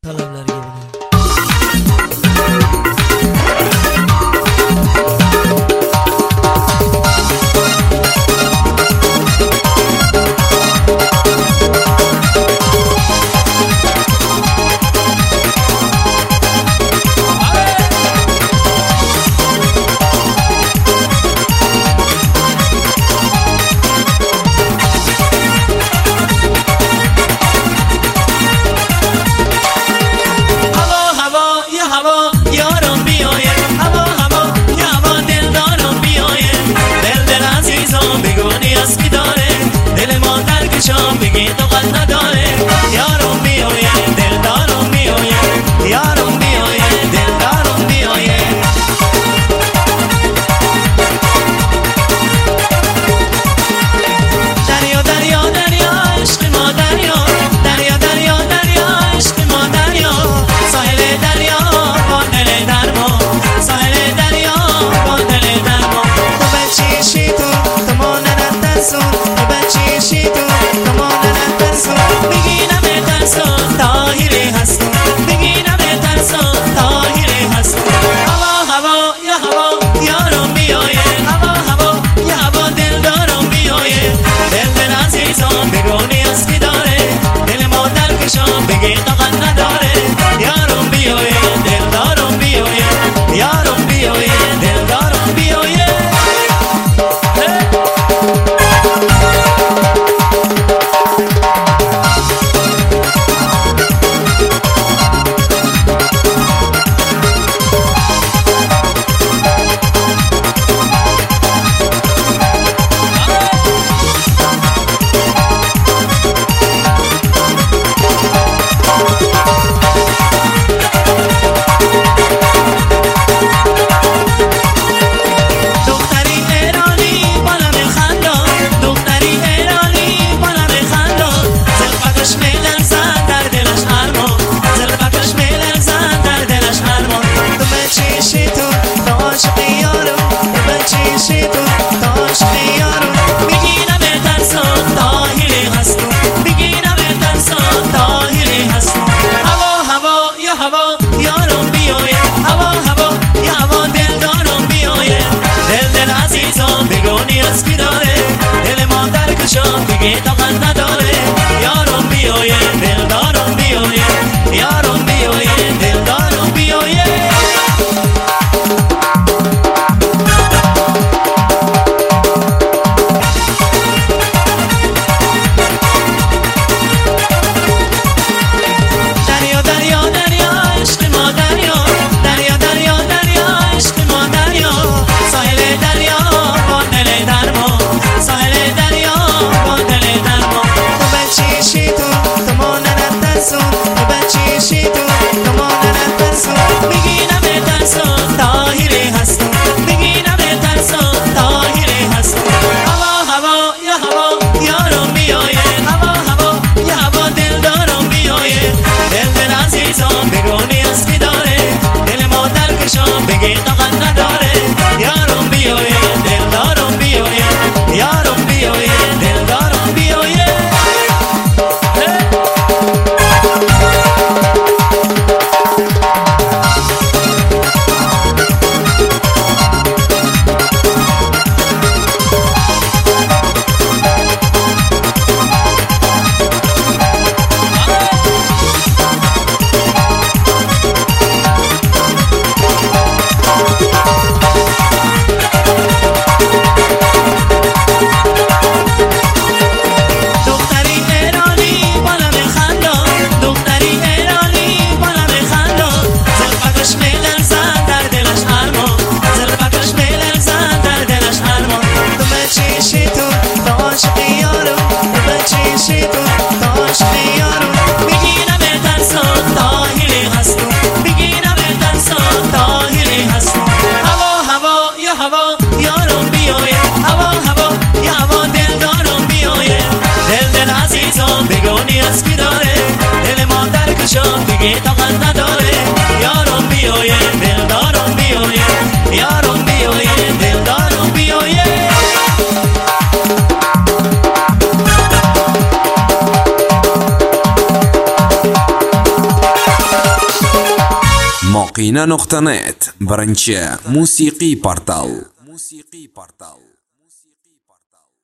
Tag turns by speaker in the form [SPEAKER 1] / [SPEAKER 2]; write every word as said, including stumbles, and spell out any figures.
[SPEAKER 1] talablarga binoan.
[SPEAKER 2] بگی طاقت نداره یارم بیایه دلدارم بیایه یارم بیایه دلدارم بیایه دریا دریا دریا عشق ما دریا دریا دریا دریا عشق ما دریا ساحل دریا با دل درما ساحل دریا با دل درما تو بچیشی تو تو ما نرترسون تو بچیشی تو تو ما بگینم ترسان طاهری هستم بگینم ترسان طاهری هستم هوا هوا یا هوا یارم بیایه هوا هوا یا هوا دلدارم بیایه دل دل عزیزان بگونی از کی داره دل ما در کشان بگی طاقت نداره یارم بیایه دلدارم بیایه یارم بیایه دلدارم بیایه بگی طاقت نداره یارم بیایه دلدارم بیایه یارم بیایه دلدارم بیایه دریا دریا دریا عشق ما دریا دریا دریا دریا عشق ما دریا ساحل دریا با دل درما ساحل دریا با دل درما تو بچیشی تو تو ما نرترسون تو بچیشی تو تو ما نرترسون بگینم ترسون طاهری هستم بگینم ترسون طاهری هستم هوا هوا یا هوا یارم بیایه هوا هوا یا هوا دلدارم بیایه دل دل عزیزان بگونی از کی داره دل ما در کشان بگی طاقت نداره یارم بیایه دلدارم بیایه یارم بیایه دلدارم بیایه بگونی از کی داره دل ما در کشان دیگه طاقت نداره یارم بیایه دلدارم بیایه یارم بیایه دلدارم بیایه
[SPEAKER 1] moqina nuqta net birinchi musiqiy portal. Musiqiy portal.